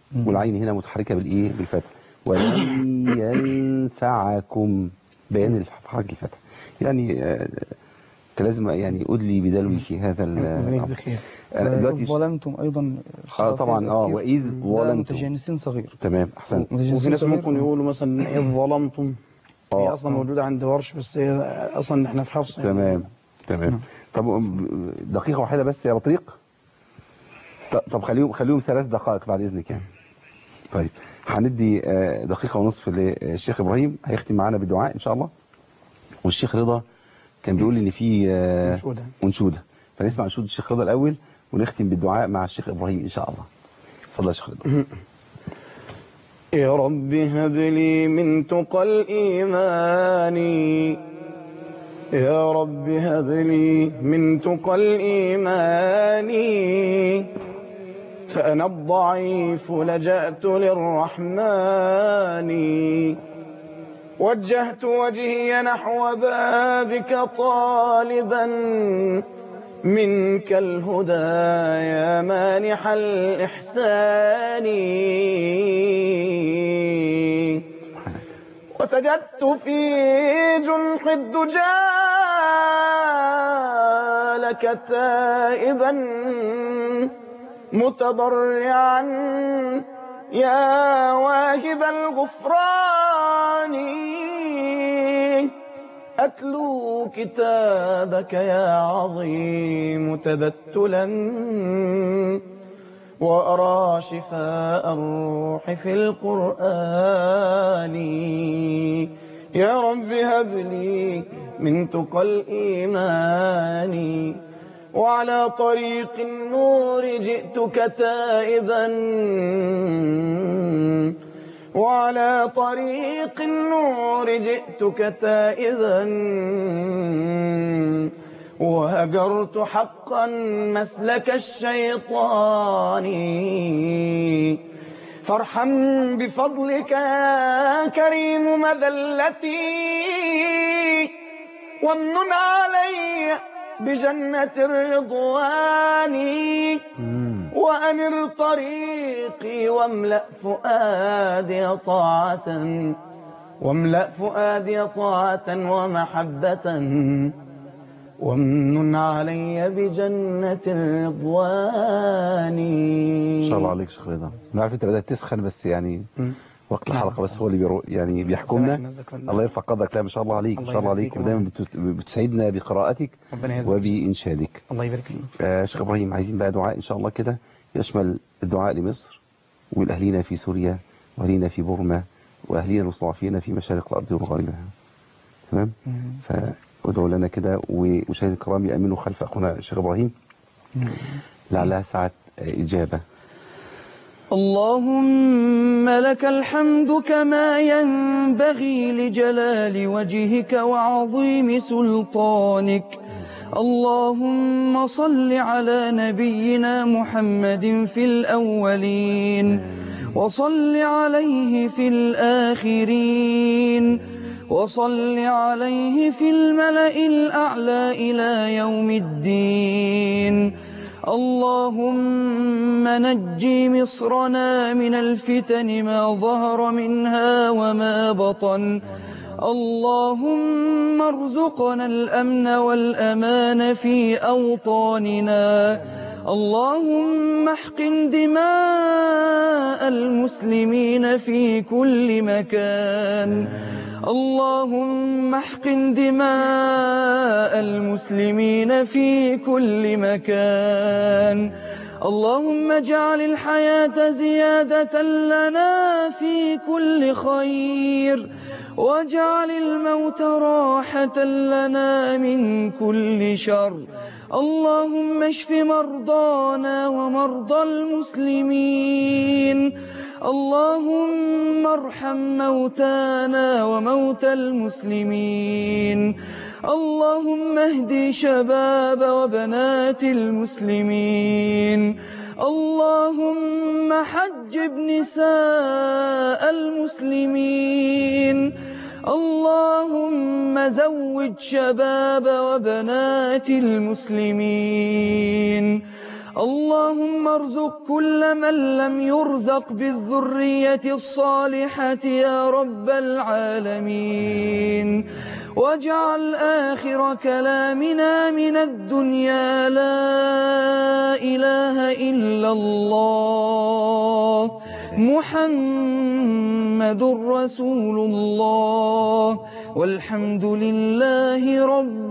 والعين هنا متحركة بالإيه بالفتح. ولن ينفعكم بيان حركة الفتح. يعني آه كان لازم يعني أدلي بدلوي في هذا الأمر. أنا دلوقتي ظلمتم أيضا اه طبعا اه وإذ ظلمتم متجانسين صغير. تمام أحسنت. وفي ناس ممكن يقولوا مثلا إذ ظلمتم، هي أصلا موجودة عند ورش بس هي أصلا إحنا في حفص. تمام تمام. طب دقيقة واحدة بس يا بطريق. طب خليهم خليهم ثلاث دقائق بعد إذنك يعني. طيب هندي دقيقة ونصف للشيخ إبراهيم هيختم معانا بالدعاء إن شاء الله. والشيخ رضا كان بيقول إن في أنشودة أنشودة، فنسمع أنشودة الشيخ رضا الأول ونختم بالدعاء مع الشيخ إبراهيم إن شاء الله. اتفضل يا شيخ رضا. يا رب هب لي من تقى الإيمان، يا رب هب لي من تقى الإيمان، فأنا الضعيف لجأت للرحمن، وجهت وجهي نحو بابك طالبا منك الهدى يا مانح الإحسان، وسجدت في جنح الدجى لك تائبا متضرعا يا واهب الغفران، أتلو كتابك يا عظيم تبتلا وأرى شفاء الروح في القرآن، يا رب هب لي من تقى الإيمان، وعلى طريق النور جئتك تائبا، وعلى طريق النور جئتك تائبا، وهجرت حقا مسلك الشيطان، فارحم بفضلك يا كريم مذلتي، وامنن علي بجنة الرضوان، وأنر طريقي واملأ فؤادي طاعة، واملأ فؤادي طاعة ومحبة، وامنن علي بجنة الرضوان. إن شاء الله عليك شيخ رضا. أنا عارف أنت بدأت تسخن بس يعني م. وقت الحلقة بس هو اللي بيرو يعني بيحكمنا. الله يرفع قدرك. لا ما شاء الله عليك ما شاء الله عليك، ودايما بتسعدنا بقراءتك وبإنشادك. الله يبارك فيك. آه شيخ إبراهيم عايزين بقى دعاء إن شاء الله كده يشمل الدعاء لمصر والأهلينا في سوريا وأهلينا في بورما وأهلينا المستضعفين في مشارق الأرض ومغاربها. تمام؟ فادعوا لنا كده، ومشاهدي الكرام يأمنوا خلف أخونا الشيخ إبراهيم لعلها ساعة إجابة. اللهم لك الحمد كما ينبغي لجلال وجهك وعظيم سلطانك. اللهم صل على نبينا محمد في الأولين، وصل عليه في الآخرين، وصل عليه في الملأ الأعلى إلى يوم الدين. اللهم نجي مصرنا من الفتن ما ظهر منها وما بطن. اللهم ارزقنا الأمن والأمان في أوطاننا. اللهم احقن دماء المسلمين في كل مكان. اللهم احقن دماء المسلمين في كل مكان. اللهم اجعل الحياة زيادة لنا في كل خير، واجعل الموت راحة لنا من كل شر. اللهم اشف مرضانا ومرضى المسلمين. اللهم ارحم موتانا وموتى المسلمين. اللهم اهد شباب وبنات المسلمين. اللهم حجب نساء المسلمين. اللهم زوج شباب وبنات المسلمين. اللهم ارزق كل من لم يرزق بالذرية الصالحة يا رب العالمين، واجعل آخر كلامنا من الدنيا لا إله إلا الله محمد رسول الله والحمد لله رب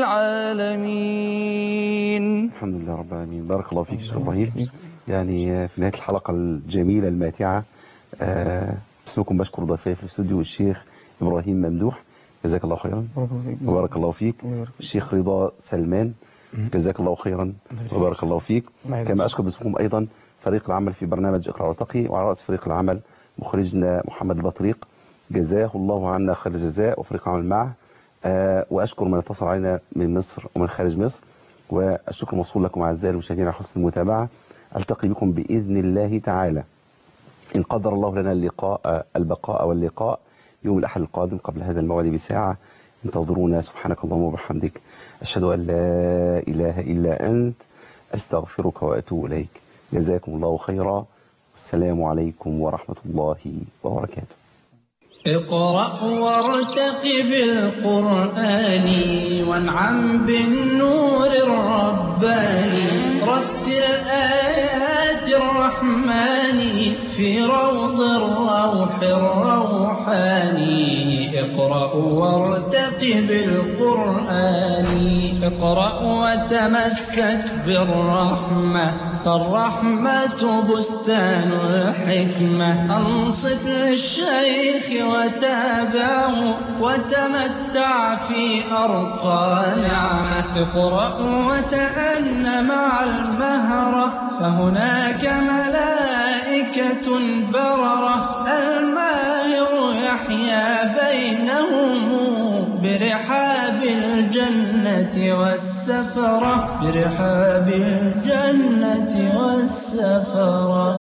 العالمين. الحمد لله رب العالمين. بارك الله فيك شيخ إبراهيم. يعني في نهاية الحلقة الجميلة الماتعة باسمكم بشكر ضيفي في الاستوديو الشيخ إبراهيم ممدوح، جزاك الله خيرا وبارك الله فيك. الشيخ رضا سلمان، جزاك الله خيرا وبارك الله فيك. كما أشكر باسمكم أيضا فريق العمل في برنامج اقرأ وارتقي، وعلى رأس فريق العمل مخرجنا محمد البطريق، جزاه الله عنا خير الجزاء، وفريق العمل معه. أه وأشكر من اتصل علينا من مصر ومن خارج مصر، والشكر موصول لكم أعزائي المشاهدين على حسن المتابعة. ألتقي بكم بإذن الله تعالى إن قدر الله لنا اللقاء البقاء واللقاء يوم الأحد القادم قبل هذا الموعد بساعة. انتظرونا. سبحانك اللهم وبحمدك، أشهد أن لا إله إلا أنت، أستغفرك وأتوب إليك. جزاكم الله خيرا، والسلام عليكم ورحمة الله وبركاته. اقرأ وارتقب القرآن وانعم بالنور الرباني، رتل آيات الرحمن في روض الروح الروحاني. اقرأ وارتقب القرآن، اقرأ وتمسك بالرحمة، فالرحمة بستان الحكمة. أنصت للشيخ وتابعه وتمتع في أرقى نعمة. اقرأ وتأن مع المهرة، فهناك ملائكة بررة. الماهر يحيا بينهم برحاب الجنة والسفرة، برحاب الجنة والسفرة.